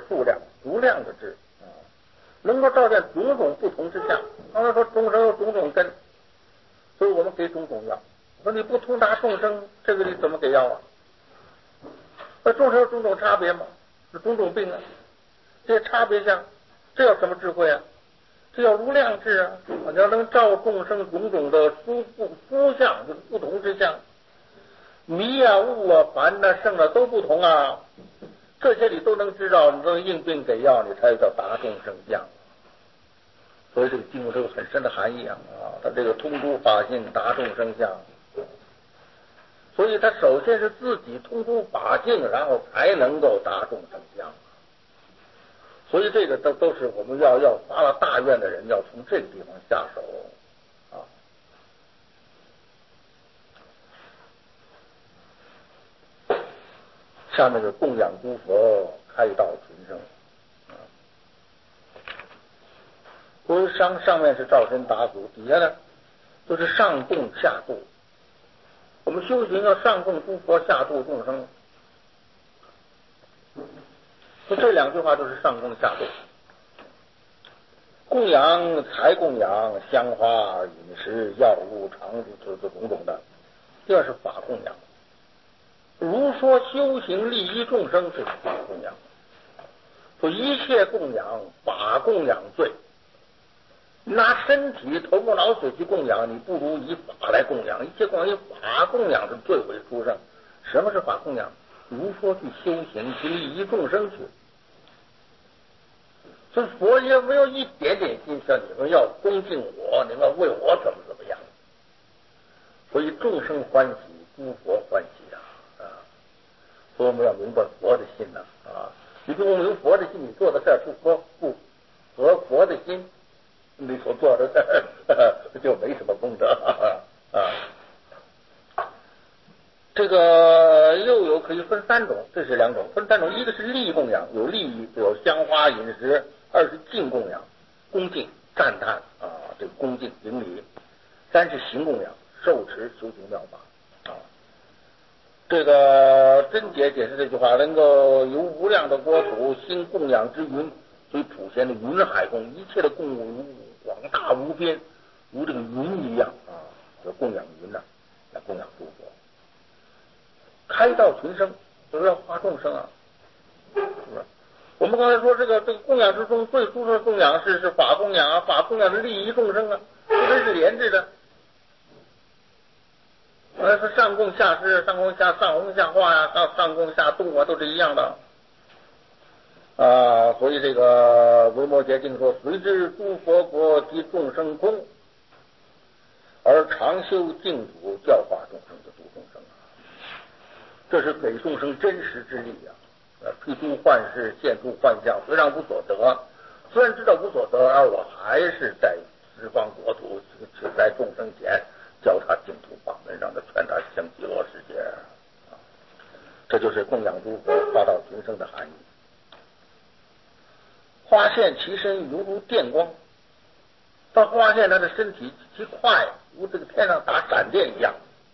数量无量的智能够照见种种不同之相。刚才说众生有种种根，所以我们给种种药。说你不通达众生，这个你怎么给药啊？那众生有种种差别嘛，是种种病啊，这些差别相，这叫什么智慧啊？这叫无量智啊！你要能照众生种种的殊相，就是不同之相，迷啊、悟啊、凡啊、圣啊都不同啊，这些你都能知道，你都能应病给药，你才叫达众生相。所以这个经文都有很深的含义啊！它这个通诸法性，达众生相。所以他首先是自己通诸法性，然后才能够达众生相。所以这个都是我们要发了大愿的人要从这个地方下手啊。下面是供养诸佛，开道群生。所以上面是照身达足，底下呢就是上供下度。我们修行要上供诸佛，下度众生。就这两句话就是上供下度。供养财供养，香花饮食药物常这种种的。第二是法供养，如说修行利益众生是法供养。说一切供养，法供养最。拿身体头目脑髓去供养，你不如以法来供养。一切供养以法供养是最为殊胜。什么是法供养？如说去修行，去利益众生去。所以佛也没有一点点心思，你们要恭敬我，你们为我怎么样。所以众生欢喜，诸佛欢喜所以我们要明白佛的心你不明佛的心，你做的事不合佛的心，你所做的事就没什么功德这个又有可以分三种，这是两种，分三种。一个是利供养，有利益，有香花饮食；二是敬供养，恭敬赞叹这个恭敬顶礼；三是行供养，受持修行妙法这个真解解释这句话，能够由无量的国土兴供养之云，所以普贤的云海供，一切的供物广大无边，如这个云一样就供养云来供养诸佛。开道群生，就是要化众生是吧？我们刚才说这个供养之中最殊胜的供养是法供养法供养是利益众生这是连着的。是上供下施，上供下上弘下化上供下度都是一样的所以这个维摩诘经说，随知诸佛国及众生空，而常修净土，教化众生的度众生这是给众生真实之力推出幻事，现出幻象，虽然无所得，虽然知道无所得，而我还是在十方国土在众生前教他净土法门，让他劝他向极乐世界这就是供养诸佛化道群生的含义。花现其身犹如电光，他花现他的身体极快，如这个天上打闪电一样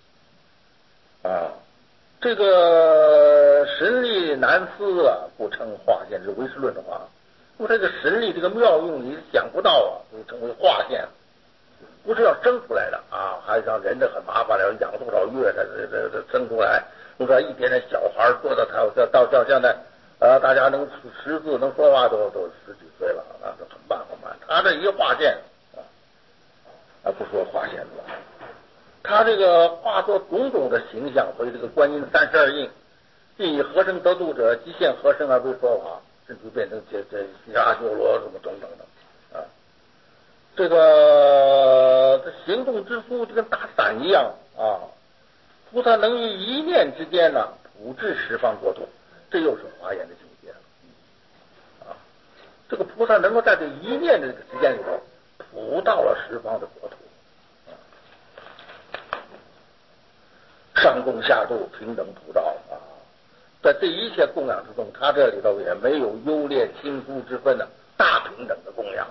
这个神力难思不称化现，是唯识论的话。说这个神力这个妙用你想不到就称为化现，不是要生出来的还让人的很麻烦了，养多少月才生出来。就说一点点小孩做到他到现在大家能识字能说话都十几岁了那就很慢。他这一化现不说化现了，他这个化作种种的形象，所以这个观音32应，并以合身得度者，即现合身而为说法，甚至变成这阿修罗什么等等的这个行动之速就跟打伞一样菩萨能于一念之间普至十方国土，这又是华严的境界这个菩萨能够在这一念的这个时间里头普到了十方的国土上供下度，平等普照在这一切供养之中，他这里头也没有优劣亲疏之分大平等的供养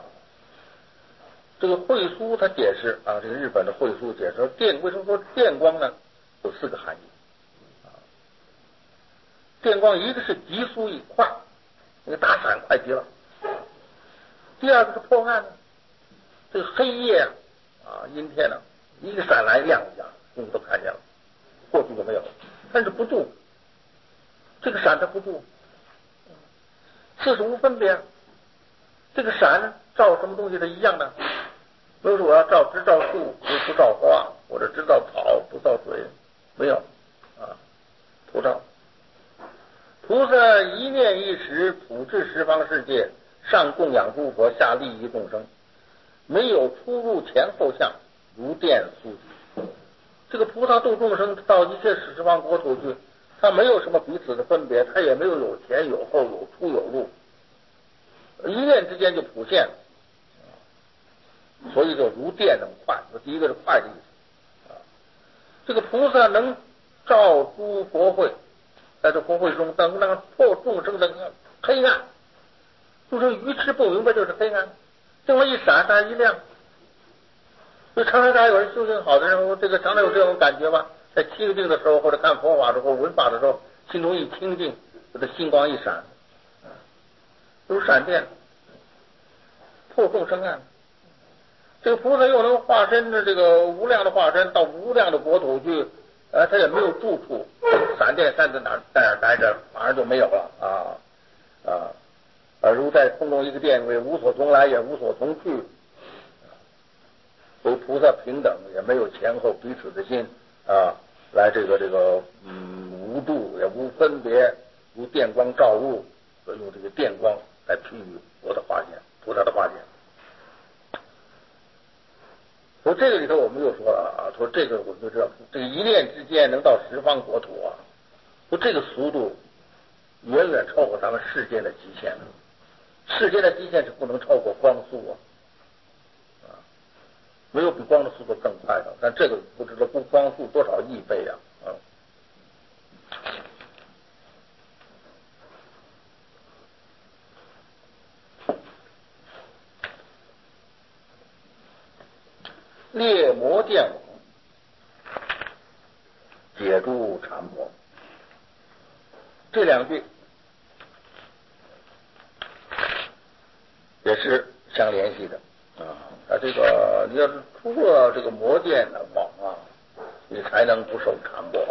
这个慧疏他解释这个日本的慧疏解释为什么说电光呢？有4个含义电光一个是急速一快那个大闪快极了。第二个是破案呢，这个黑夜啊，阴天呢，一个闪来亮一下，东西都看见了，过去就没有，但是不住，这个闪它不住，四是无分别，这个闪照什么东西是一样的，比如说我要只照树，不照花，或者只照草不照水，没有啊，不照。菩萨一念一时，普治十方世界，上供养诸佛，下利益众生，没有出入前后相，如电速疾。这个菩萨度众生到一切十方国土去，他没有什么彼此的分别，他也没有前有后，有出有入，一念之间就普现，所以说如电能快。第一个是快的意思。这个菩萨能照诸佛会，在这佛会中能破众生的黑暗，众生愚痴不明白就是黑暗，这么一闪，它一亮。所以常常大家有人修行好的人，这个常常有这种感觉吧，在清净的时候或者看佛法的时候、闻法的时候，心中一清净，这个星光一闪，如闪电，破众生暗。这个菩萨又能化身的这个无量的化身到无量的国土去，他也没有住处，闪电在哪待着，马上就没有了如在空中一个电位，无所从来也无所从去。所以菩萨平等，也没有前后彼此的心来这个无度也无分别，如电光照入，用这个电光来譬喻佛的化现，菩萨的化现。所以这个里头我们又说了说这个我们就知道，这个一念之间能到十方国土说这个速度远远超过咱们世间的极限了。世间的极限是不能超过光速没有比光的速度更快的，但这个不知道不光速多少亿倍猎魔见网，解诸缠魔，这两句也是相联系的这个你要是出了这个魔剑的网你才能不受缠魔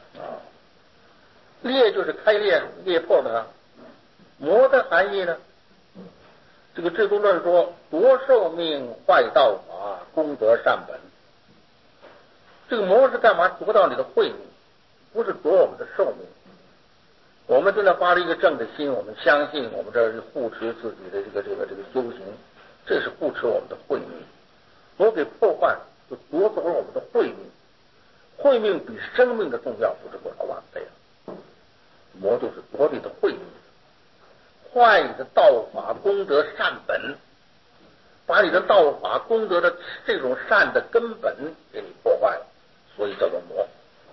猎就是开猎破的魔的含义呢，这个制度论说夺寿命，坏道法，功德善本。这个魔是干嘛？夺到你的慧命，不是夺我们的寿命。我们真的发了一个正的心，我们相信我们这是护持自己的这个修行，这是护持我们的慧命。魔给破坏，就夺走了我们的慧命。慧命比生命的重要不知多少万倍魔就是夺你的慧命，坏你的道法功德善本，把你的道法功德的这种善的根本给你破坏了，所以叫做魔。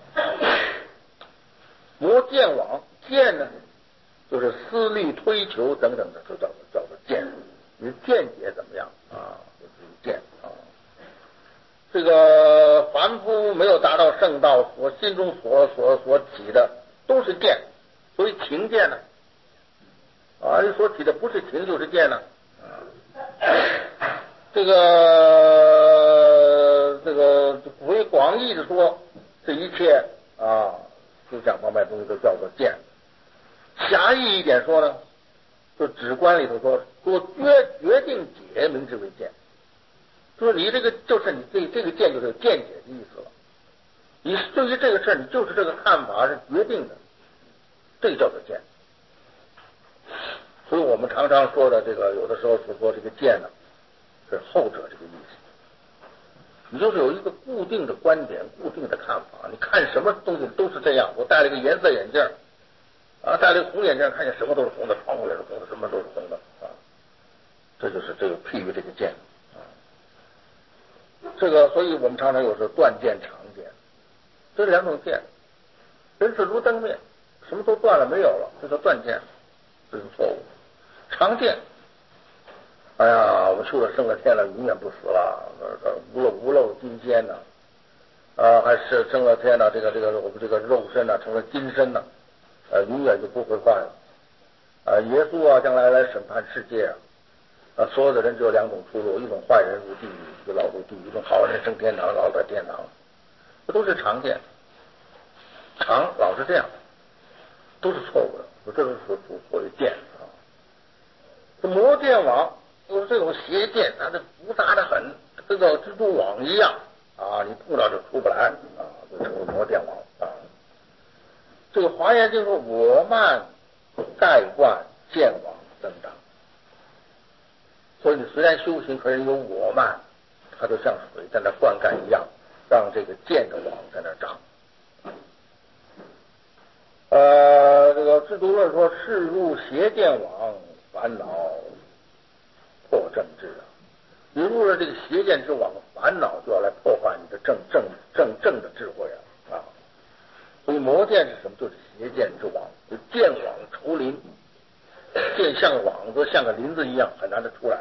魔见网，见呢就是思虑推求等等的，就叫做见。你的见解怎么样就是见这个凡夫没有达到圣道，所心中所起的都是见，所以情见呢你所起的不是情就是见呢这个为广义的说，这一切思想方面东西都叫做见。狭义一点说呢，就直观里头说决定解名之为见，说你这个就是你这个见就是见解的意思了。你对于这个事儿，你就是这个看法是决定的，这个叫做见。所以我们常常说的这个，有的时候所说这个见呢，是后者这个意思。你就是有一个固定的观点、固定的看法，你看什么东西都是这样。我戴了一个颜色眼镜戴了一个红眼镜，看见什么都是红的，窗户也是红的，什么都是红的这就是这个譬喻这个见这个，所以我们常常有时候断见、常见，这两种见。人是如灯灭，什么都断了，没有了，这叫断见，这是错误。常见，哎呀，我修了升了天了，永远不死了，无漏金仙呢还是升了天了，这个我们这个肉身成了金身永远就不会坏了。 耶稣啊将来来审判世界所有的人只有两种出路，一种坏人入地狱，就老入地狱；一种好人升天堂，老在天堂。这都是常见，老是这样，都是错误的。这是所谓剑这魔剑网就是这种邪剑，它是复杂的很，跟个蜘蛛网一样你碰到就出不来就成为魔剑网这个华严经说我慢盖灌剑网增长，所以你虽然修行，可是有我慢，它就像水在那灌溉一样，让这个剑的网在那长。这个制度论说世入邪剑网，烦恼破正智你入了这个邪剑之网，烦恼就要来破坏你的正的智慧所以魔剑是什么？就是邪剑之网，就剑网愁林，剑像网子，像个林子一样，很难的出来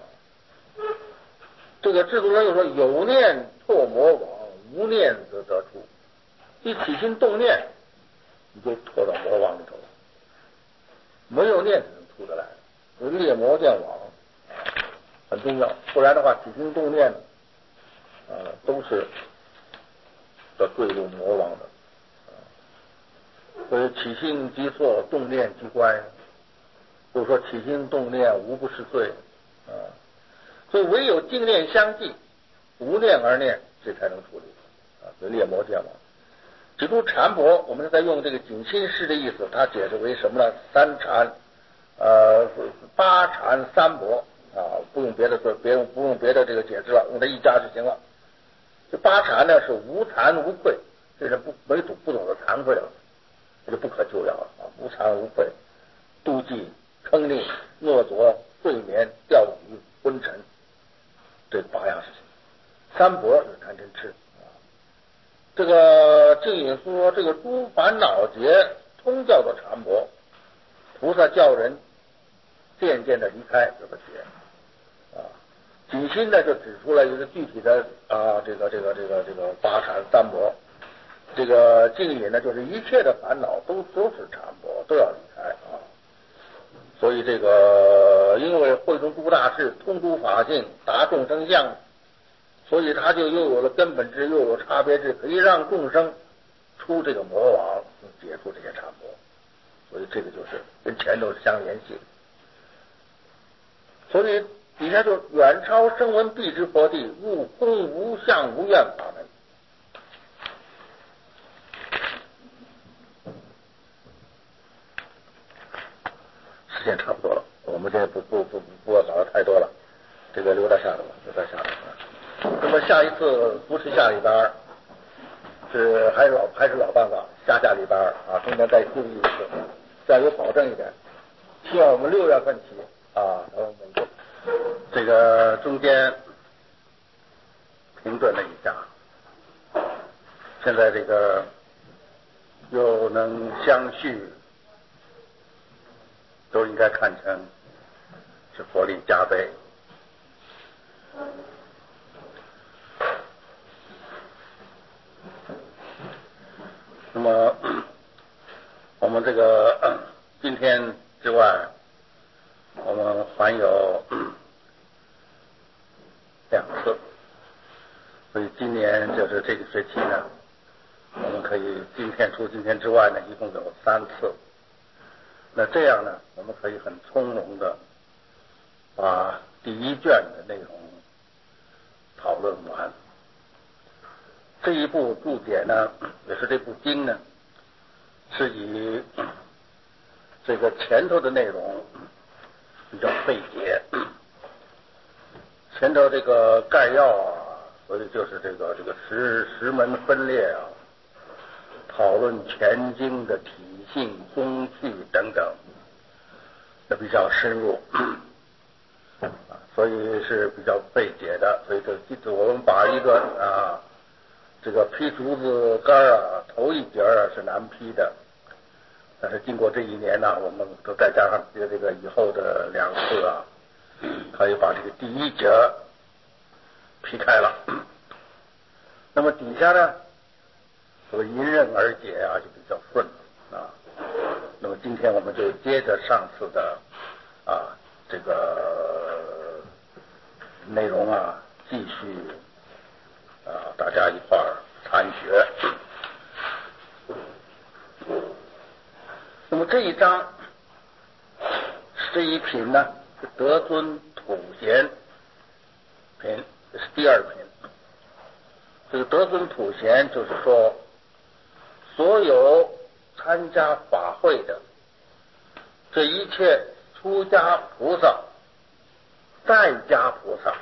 这个制度论又说有念破魔网，无念则得出。一起心动念，你就拖到魔网里头了，没有念才能出得来。所以猎魔剑网很重要，不然的话起心动念都是要坠入魔网的所以起心即错，动念即乖，就是说起心动念无不是罪所以唯有净念相继，无念而念，这才能处理所以猎魔剑网。指出禅薄，我们在用这个景心师的意思，它解释为什么呢？三禅八禅三薄不用别的不用别的这个解释了，用这一家就行了。这八禅呢是无惭无愧，这人不懂得惭愧了，这就不可救药了无惭无愧，妒忌、嗔佞、恶作、睡眠、钓鱼、昏沉，这8样事情。三薄就是贪嗔痴这个净隐说这个诸烦恼劫通叫做禅薄，菩萨叫人渐渐的离开这个劫景心呢就指出了一个具体的这个八禅三薄。这个净隐呢就是一切的烦恼都是禅薄，都要离开所以这个因为会从诸大事，通诸法性，达众生相，所以他就又有了根本智，又有差别智，可以让众生出这个魔网，解除这些禅薄。所以这个就是跟前头相联系。所以底下就远超声闻辟支佛地，悟空无相无愿法门。时间差不多了，我们这不要搞得太多了，这个留到下头吧，留到下头。那么下一次不是下礼拜是还是老办法，下礼拜中间再休息一次，这样有保证一点。希望我们6月份起这个中间停顿了一下，现在这个又能相续，都应该看成是佛力加倍。那么我们这个今天之外，我们还有2次，所以今年就是这个学期呢，我们可以今天之外呢，一共有3次。那这样呢，我们可以很从容的把第1卷的内容讨论完。这一部注解呢，也是这部经呢，是以这个前头的内容比较费解，前头这个概要所以就是这个十门分裂讨论全经的体性、宗趣等等，这比较深入所以是比较费解的。所以这我们把一个这个劈竹子竿头一节是难劈的，但是经过这1年我们都再加上这个以后的2次可以把这个第1节劈开了。那么底下呢，这个迎刃而解就比较顺那么今天我们就接着上次的这个内容继续大家一块儿参学。那么这一章这一品呢是德尊普贤品，这是第二品。这个德尊普贤就是说，所有参加法会的这一切出家菩萨、在家菩萨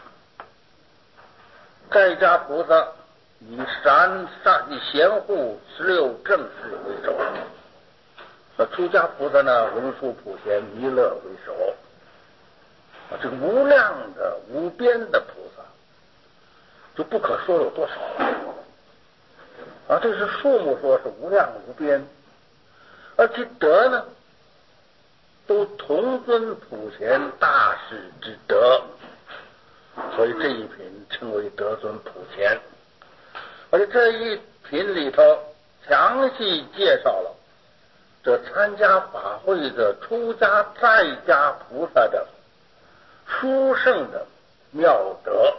以贤护16正事为首，那出家菩萨呢，文殊普贤弥勒为首，这个无量的无边的菩萨就不可说有多少这是数目说是无量无边，而其德呢都同尊普贤大士之德，所以这一品称为德尊普贤。而且这一品里头详细介绍了这参加法会的出家在家菩萨的殊胜的妙德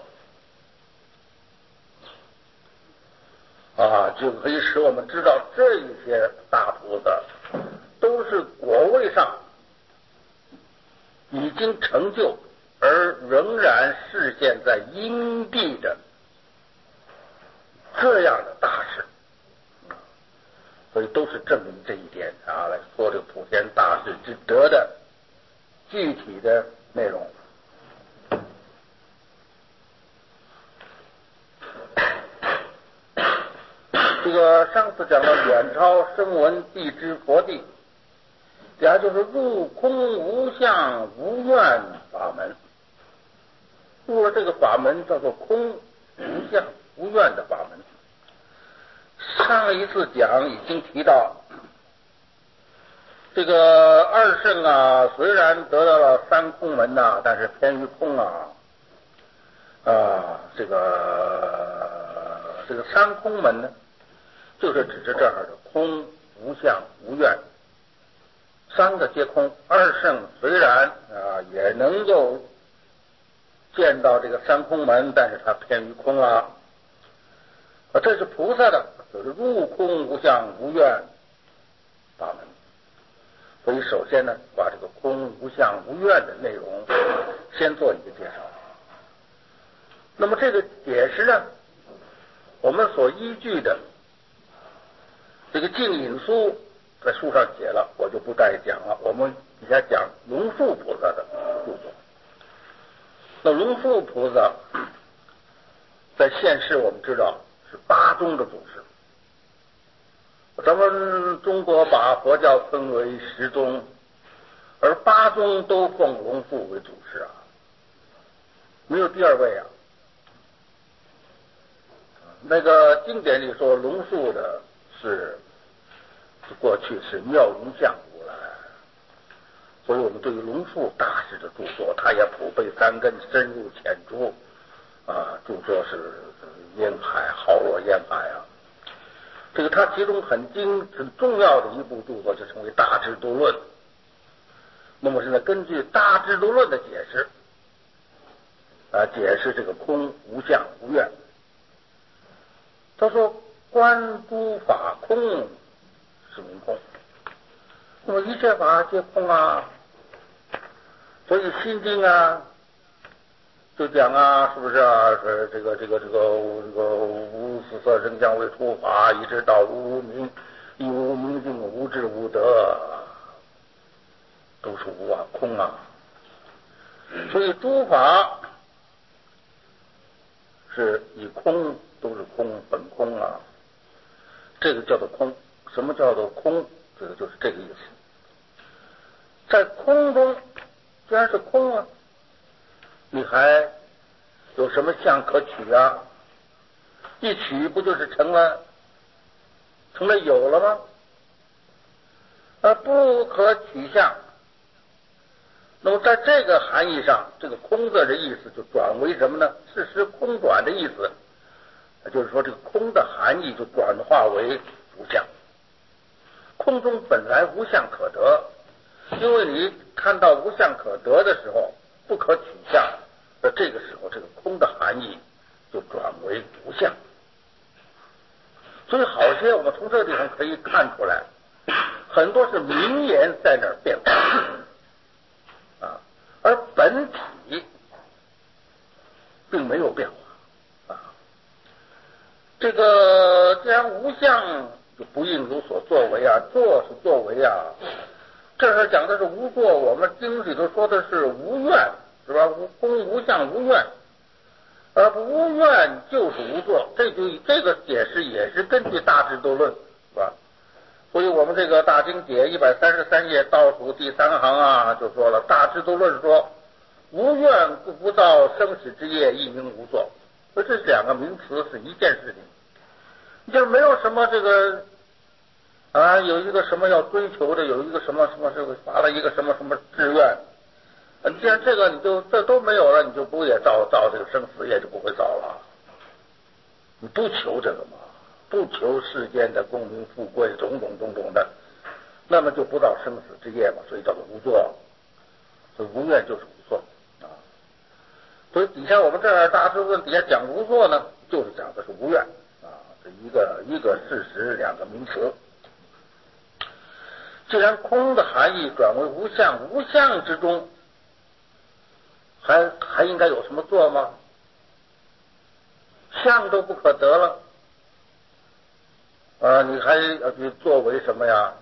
就可以使我们知道这一些大菩萨都是果位上已经成就而仍然示现在因地的这样的大事，所以都是证明这一点来说这个普贤大士之德的具体的内容。这个上次讲到远超声闻地之佛地，也就是入空无相无愿法门，入了这个法门叫做空无相无愿的法门。上一次讲已经提到，这个二圣虽然得到了三空门但是偏于空这个三空门呢，就是指着这儿的空无相无愿，三个皆空。二圣虽然也能够见到这个三空门，但是它偏于空这是菩萨的，就是入空无相无愿法门。所以首先呢，把这个空无相无愿的内容先做一个介绍。那么这个解释呢，我们所依据的这个净隐书在书上写了，我就不再讲了。我们底下讲龙树菩萨的著作。那龙树菩萨在现世我们知道是八宗的祖师，咱们中国把佛教分为10宗，而八宗都奉龙树为祖师没有第二位那个经典里说龙树的是过去是妙云相如来，所以我们对于龙树大师的著作，他也普被三根，深入浅出著作是烟海，浩若烟海这个他其中很重要的一部著作就称为《大智度论》。那么现在根据《大智度论》的解释解释这个空无相无愿。他说观诸法空是名空，那么一切法皆空所以心经就讲是不是是这个无色色声香味触法，一直到无明，亦无明尽，无智无得，都是无空所以诸法是以空，都是空，本空这个叫做空。什么叫做空？这个就是这个意思。在空中既然是空你还有什么相可取一取不就是成了有了吗？不可取相。那么在这个含义上，这个空字的意思就转为什么呢？事实空转的意思，就是说这个空的含义就转化为无相。 空中本来无相可得，因为你看到无相可得的时候，不可取相，那这个时候这个空的含义就转为无相。所以好些我们从这个地方可以看出来，很多是名言在那儿变化啊，而本体并没有变化啊。这个既然无相，就不应有所作为啊，作是作为啊。这儿讲的是无作，我们经里头说的是无愿，是吧？无空无相无愿，而无愿就是无作。这个解释也是根据大智度论，是吧？所以我们这个大经解133页倒数第3行啊，就说了大智度论说，无愿故不造生死之业，亦名无作。所以这两个名词是一件事情，就是没有什么这个啊，有一个什么要追求的，有一个什么这个发了一个什么志愿，既然这个你就这都没有了，你就不也造这个生死业就不会造了。你不求这个嘛，不求世间的功名富贵种种的，那么就不造生死之业嘛，所以叫做无作。所以无愿就是无作啊。所以底下我们这儿大智论底下讲无作呢，就是讲的是无愿啊，这一个事实，两个名词。既然空的含义转为无相，无相之中还应该有什么作吗？相都不可得了啊，你还要去作为什么呀？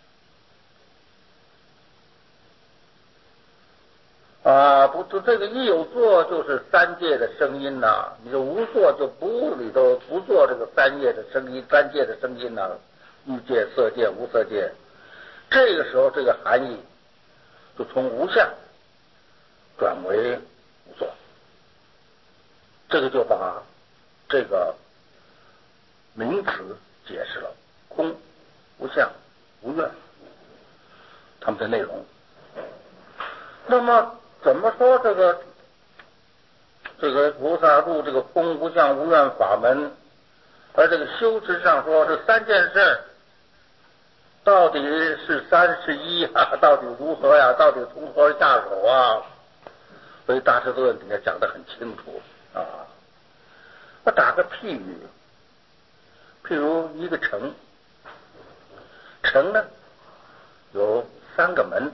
啊，不，这个一有作就是三界的声音呐，你这无作就不里头不做这个三界的声音呐，欲界、色界、无色界。这个时候这个含义就从无相转为无作，这个就把这个名词解释了空、无相、无愿他们的内容。那么怎么说这个菩萨入这个空、无相、无愿法门，而这个修持上说是三件事，到底是31啊？到底如何呀？到底从何下手啊？所以大智度论底下讲得很清楚啊。我打个譬喻，譬如一个城呢有3个门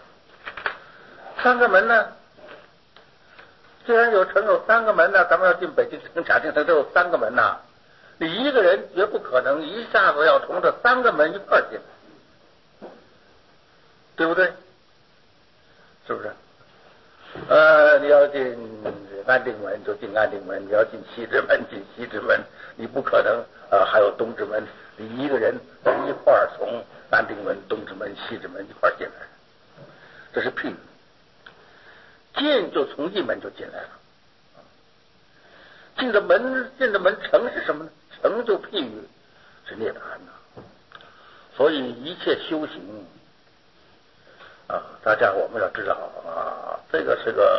，3个门呢，既然有城有3个门呢，咱们要进北京城、假定城都有3个门呐，你一个人绝不可能一下子要从这3个门一块进来，对不对？是不是？你要进安定门就进安定门，你要进西直门进西直门，你不可能还有东直门，你一个人一块儿从安定门、东直门、西直门一块儿进来，这是譬喻。进就从一门就进来了，进的门城是什么呢？城就譬喻是涅槃呐。所以一切修行啊，大家我们要知道啊，这个是个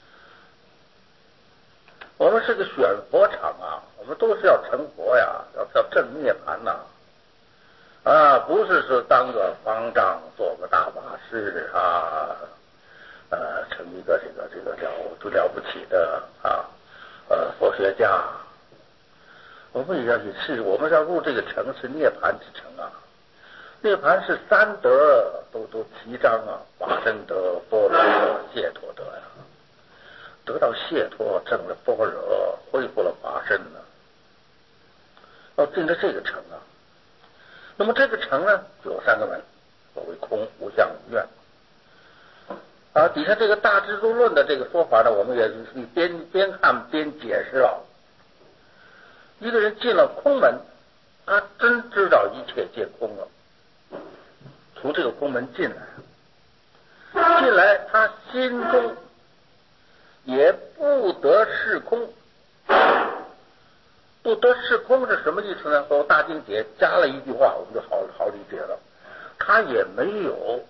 我们是个选佛场啊，我们都是要成佛呀，要证涅槃呐啊，不是说当个方丈做个大法师啊，成一个了不起的啊佛学家。我们也要去试，我们要入这个城是涅槃之城啊。涅槃是3德都提倡啊，法身德、般若德、解脱德呀。得到解脱，证了般若，恢复了法身呢，要进了这个城啊。那么这个城呢，有3个门，所谓空、无相、无愿。啊，底下这个大智度论的这个说法呢，我们也是边看边解释啊。一个人进了空门，他真知道一切皆空了。从这个空门进来，他心中也不得是空。不得是空是什么意思呢？和大经解加了一句话，我们就好理解了。他也没有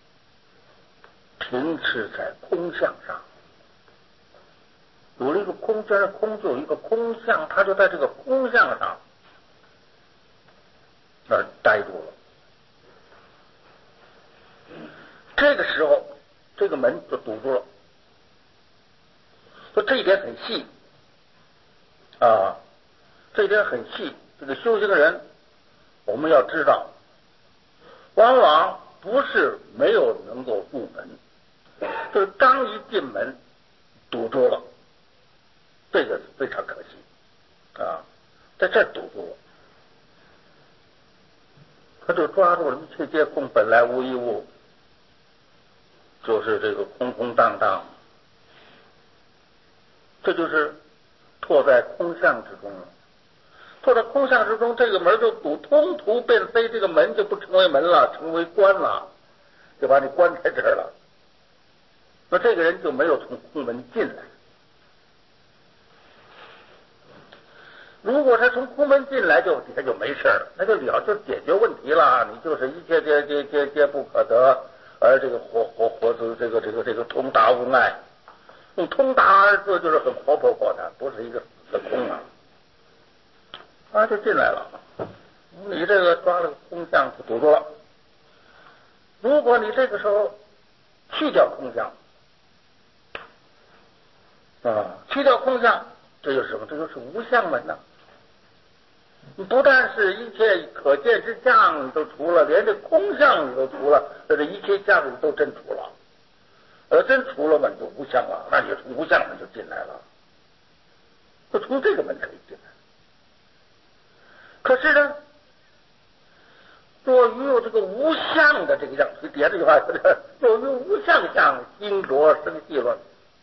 停滞在空相上，有了一个空，既然空就有一个空相，他就在这个空相上那儿呆住了。 这个时候这个门就堵住了。说这一点很细啊，这一点很细。这个修行人我们要知道，往往不是没有能够入门，就是刚一进门堵住了，这个非常可惜啊，在这堵住了，他就抓住了一切皆空，本来无一物，就是这个空空荡荡，这就是拓在空相之中了。拓在空相之中，这个门就堵，通途变飞，这个门就不成为门了，成为关了，就把你关在这儿了。那这个人就没有从空门进来。如果他从空门进来，他就没事了，那就就解决问题了。你就是一切皆不可得，而这个活出这个通达无碍。用通达二字就是很活泼的，不是一个死的空啊，就进来了。你这个抓了个空相就堵住了。如果你这个时候去掉空相啊，去掉空相，这就是什么？这就是无相门呐。你不但是一切可见之相都除了，连这空相你都除了，这一切相你都真除了。真除了门就无相了，那你从无相门就进来了，就从这个门可以进来。可是呢，若于有这个无相的这个样，所以底下这句话说的，若于无相相，心着生细论。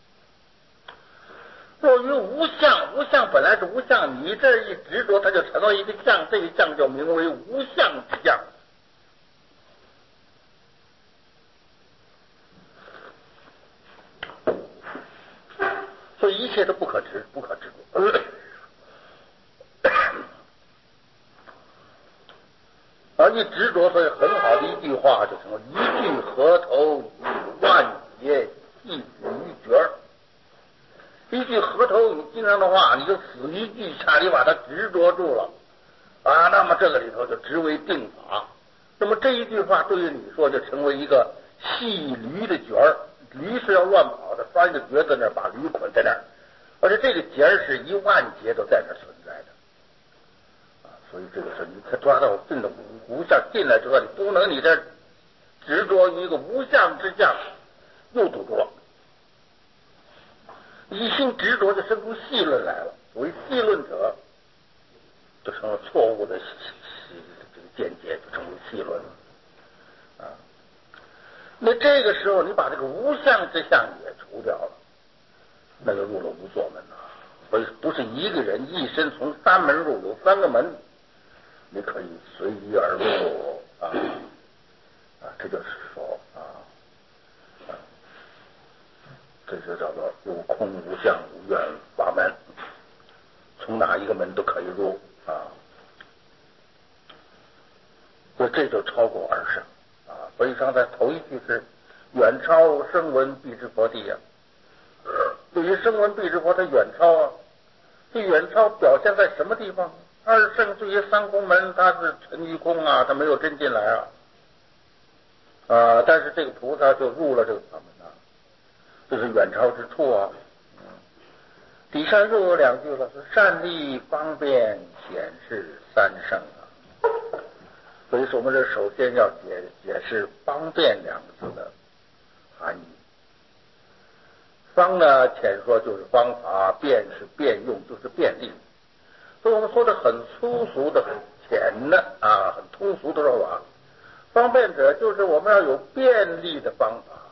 若于无相，无相本来是无相，你这一执着，它就成了一个相，这个相就名为无相之相。所以一切都不可执，不可执着。而一执着，所以很好的一句话就成了一句河头与万劫一语绝儿。一句河头语经常的话，你就死一句下，你把它执着住了啊，那么这个里头就执为定法。那么这一句话对于你说就成为一个系驴的角儿，驴是要乱跑的，拴一个角在那儿，把驴捆在那儿，而且这个节是1万节都在那儿存在的啊。所以这个是你可抓到定的无相进来之后，你不能你这执着于一个无相之相，又堵住了。一心执着就生出细论来了，为细论者就成了错误的这个见解，就成为细论了啊。那这个时候你把这个无相之相也除掉了，那就入了无所门了。所以不是一个人一生从3门入，有3个门，你可以随意而入啊，这就是说这就叫做有空无相无愿法门，从哪一个门都可以入啊。所以这就超过二圣啊。所以刚才头一句是远超声闻辟支佛地啊。对于声闻辟支佛，它远超啊。这远超表现在什么地方？二圣对于3空门，它是沉于空啊，它没有真进来啊。但是这个菩萨就入了这个法门啊。这是远超之处啊。底下又有2句了，是善利方便显示3圣啊。所以说我们这首先要解释方便2个字的含义。方呢，浅说就是方法，便是便用，就是便利。所以我们说的很粗俗的、很浅的啊，很通俗的说法，方便者就是我们要有便利的方法。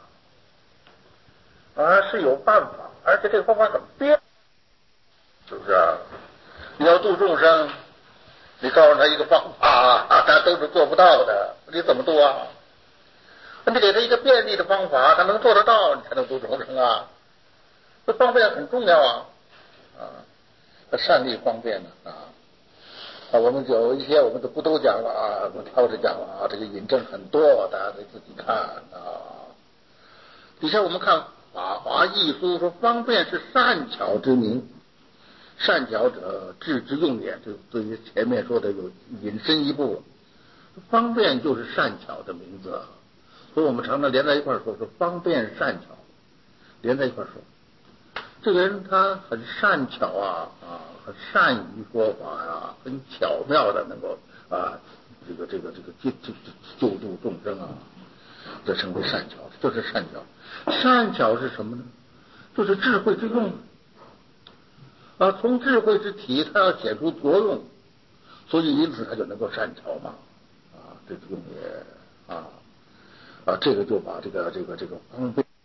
是有办法，而且这个方法很便，是不是啊？你要度众生，你告诉他一个方法，他都是做不到的，你怎么度啊？你给他一个便利的方法，他能做得到，你才能度众生啊。这方便很重要啊，善利方便呢我们有一些我们不都讲了啊，我们挑着讲了啊，这个引证很多，大家得自己看啊。底下我们看法华义书说，方便是善巧之名，善巧者智之用也。这对于前面说的有引申一步，方便就是善巧的名字。 所以我们常常连在一块说，说方便善巧，连在一块说。这个人他很善巧很善于说法呀，很巧妙的能够救度众生这称为善巧，这是善巧。善巧是什么呢？就是智慧之用从智慧之体，它要显出作用，所以因此它就能够善巧嘛这个用也这个就把这个方便。